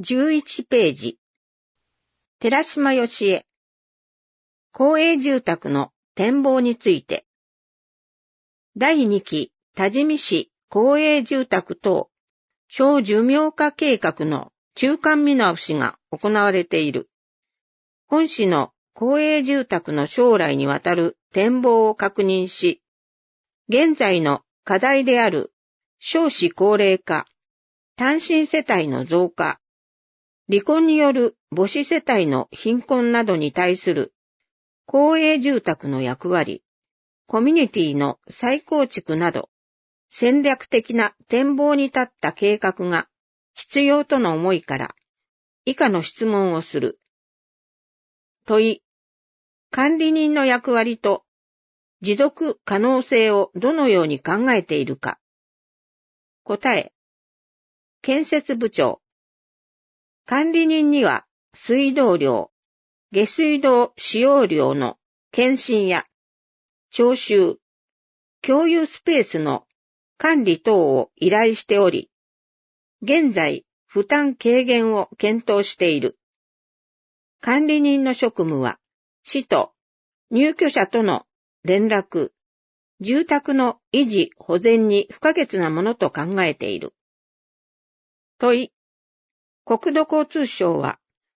11ページ。寺島義恵。公営住宅の展望について。第2期多治見市公営住宅等小寿命化計画の中間見直しが行われている。本市の公営住宅の将来にわたる展望を確認し、現在の課題である少子高齢化、単身世帯の増加、離婚による母子世帯の貧困などに対する公営住宅の役割、コミュニティの再構築など、戦略的な展望に立った計画が必要との思いから、以下の質問をする。問い、管理人の役割と持続可能性をどのように考えているか。答え、建設部長。管理人には水道料、下水道使用料の検診や徴収、共有スペースの管理等を依頼しており、現在負担軽減を検討している。管理人の職務は、市と入居者との連絡、住宅の維持保全に不可欠なものと考えている。問い、国土交通省は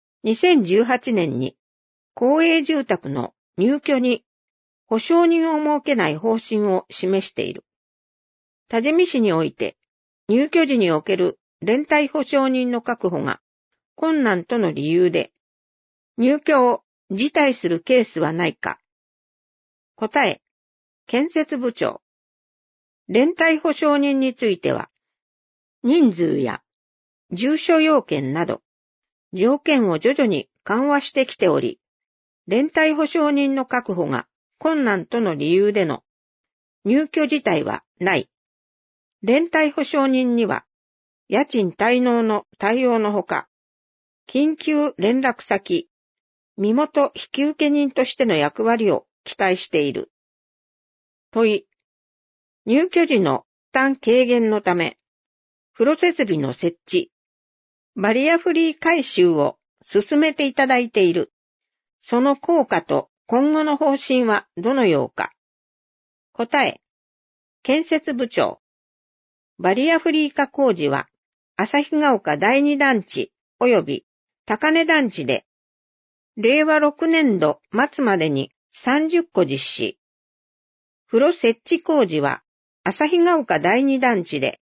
2018年に公営住宅の入居に保証人を設けない方針を示している。多治見市において入居時における連帯保証人の確保が困難との理由で入居を辞退するケースはないか。答え、建設部長。連帯保証人については人数や住所要件など条件を徐々に緩和してきており、連帯保証人の確保が困難との理由での入居自体はない。連帯保証人には家賃滞納の対応のほか、緊急連絡先、身元引受人としての役割を期待している。問い、入居時の負担軽減のため、風呂設備の設置、バリアフリー改修を進めていただいている。その効果と今後の方針はどのようか。答え、建設部長。バリアフリー化工事は、旭ヶ丘第二団地及び高根団地で、令和6年度末までに30個実施。風呂設置工事は、旭ヶ丘第二団地で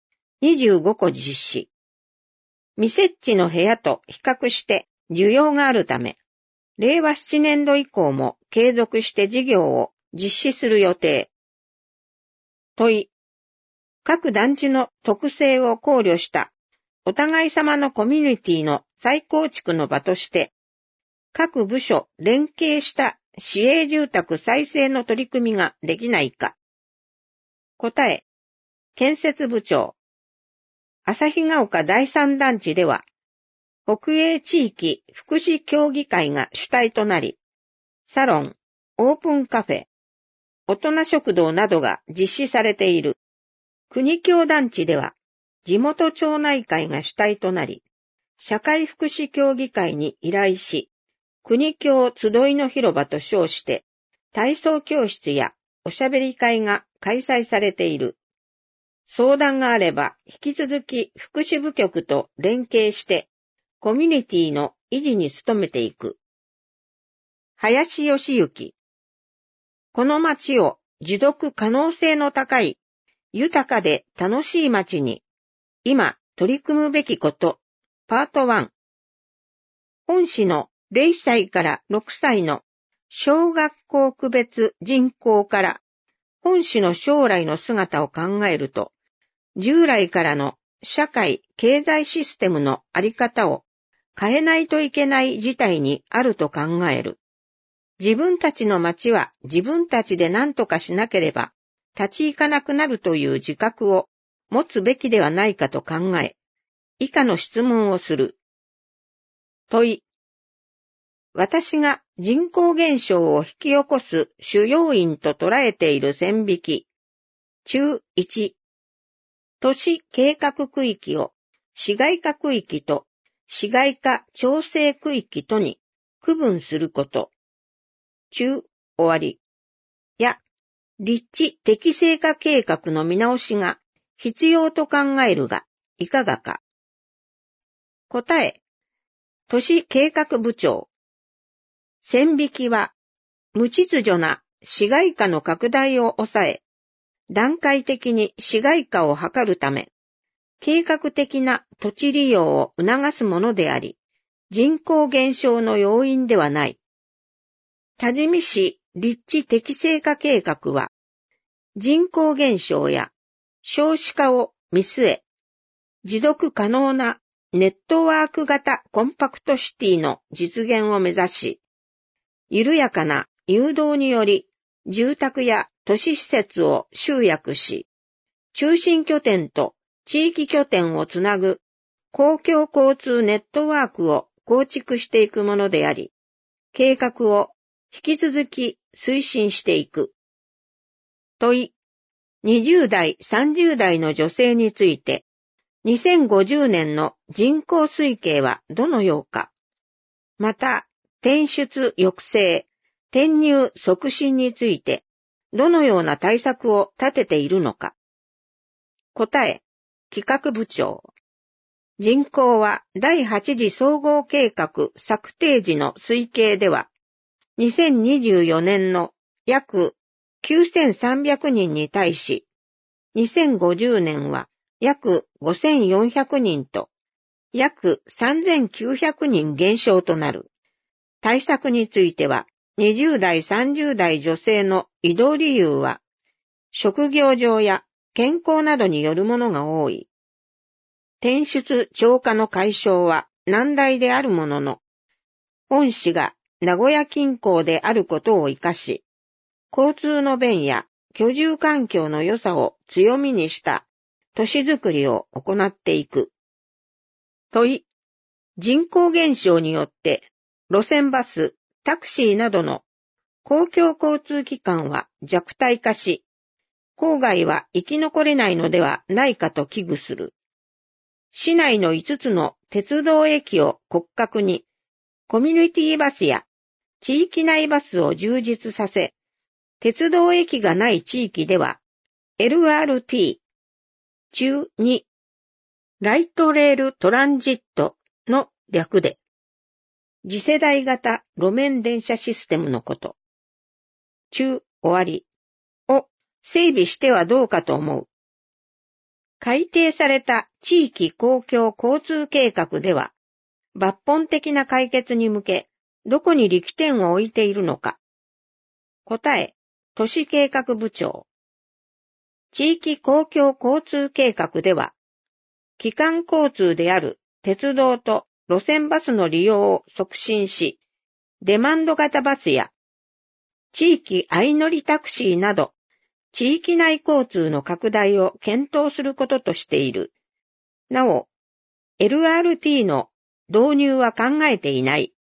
25個実施。未設置の部屋と比較して需要があるため、令和7年度以降も継続して事業を実施する予定。問い、各団地の特性を考慮したお互い様のコミュニティの再構築の場として、各部署連携した市営住宅再生の取り組みができないか。答え、建設部長。旭ヶ丘第三団地では、北営地域福祉協議会が主体となり、サロン、オープンカフェ、大人食堂などが実施されている。国協団地では、地元町内会が主体となり、社会福祉協議会に依頼し、国協集いの広場と称して、体操教室やおしゃべり会が開催されている。相談があれば、引き続き福祉部局と連携して、コミュニティの維持に努めていく。林義行。この町を持続可能性の高い、豊かで楽しい町に、今取り組むべきこと、パート1。本市の0歳から6歳の小学校区別人口から、本市の将来の姿を考えると、従来からの社会経済システムのあり方を変えないといけない事態にあると考える。自分たちの町は自分たちで何とかしなければ立ち行かなくなるという自覚を持つべきではないかと考え、以下の質問をする。問い。私が人口減少を引き起こす主要因と捉えている線引き。中1。都市計画区域を市街化区域と市街化調整区域とに区分すること。中終わり。や、立地適正化計画の見直しが必要と考えるが、いかがか。答え。都市計画部長。線引きは、無秩序な市街化の拡大を抑え、段階的に市街化を図るため、計画的な土地利用を促すものであり、人口減少の要因ではない。多治見市立地適正化計画は、人口減少や少子化を見据え、持続可能なネットワーク型コンパクトシティの実現を目指し、緩やかな誘導により住宅や都市施設を集約し、中心拠点と地域拠点をつなぐ公共交通ネットワークを構築していくものであり、計画を引き続き推進していく。問い、20代、30代の女性について、2050年の人口推計はどのようか。また、転出抑制、転入促進について、どのような対策を立てているのか。答え、企画部長。人口は第8次総合計画策定時の推計では、2024年の約9300人に対し、2050年は約5400人と、約3900人減少となる。対策については、20代30代女性の移動理由は、職業上や健康などによるものが多い。転出超過の解消は難題であるものの、本市が名古屋近郊であることを生かし、交通の便や居住環境の良さを強みにした都市づくりを行っていく。問い、人口減少によって路線バス、タクシーなどの公共交通機関は弱体化し、郊外は生き残れないのではないかと危惧する。市内の5つの鉄道駅を骨格に、コミュニティバスや地域内バスを充実させ、鉄道駅がない地域では、LRT、中2、ライトレールトランジットの略で、次世代型路面電車システムのこと。中終わりを整備してはどうかと思う。改定された地域公共交通計画では、抜本的な解決に向け、どこに力点を置いているのか。答え、都市計画部長。地域公共交通計画では、基幹交通である鉄道と路線バスの利用を促進し、デマンド型バスや地域相乗りタクシーなど、地域内交通の拡大を検討することとしている。なお、LRT の導入は考えていない。